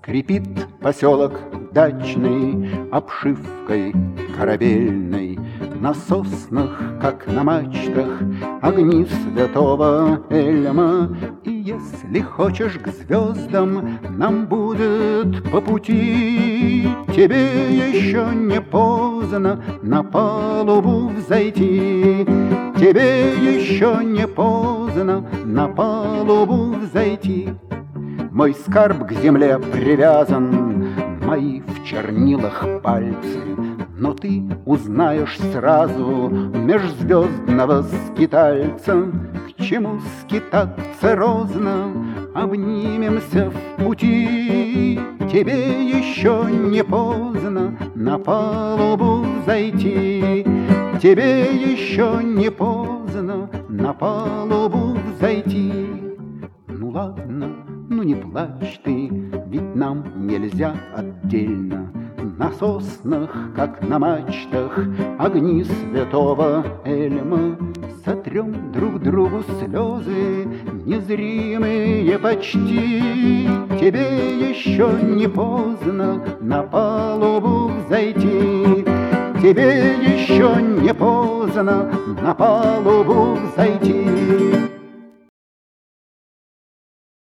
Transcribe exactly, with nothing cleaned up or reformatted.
Скрипит поселок дачный обшивкой корабельной, на соснах, как на мачтах, огни святого Эльма. И если хочешь к звездам, нам будет по пути. Тебе еще не поздно на палубу взойти. Тебе еще не поздно на палубу взойти. Мой скарб к земле привязан, мои в чернилах пальцы, но ты узнаешь сразу межзвездного скитальца. К чему скитаться розно, обнимемся в пути. Тебе еще не поздно на палубу взойти. Тебе еще не поздно на палубу взойти. Ну ладно, ну не плачь ты, ведь нам нельзя отдельно. На соснах, как на мачтах, огни святого Эльма. Сотрем друг другу слезы, незримые почти. Тебе еще не поздно на палубу взойти. Тебе еще не поздно на палубу взойти.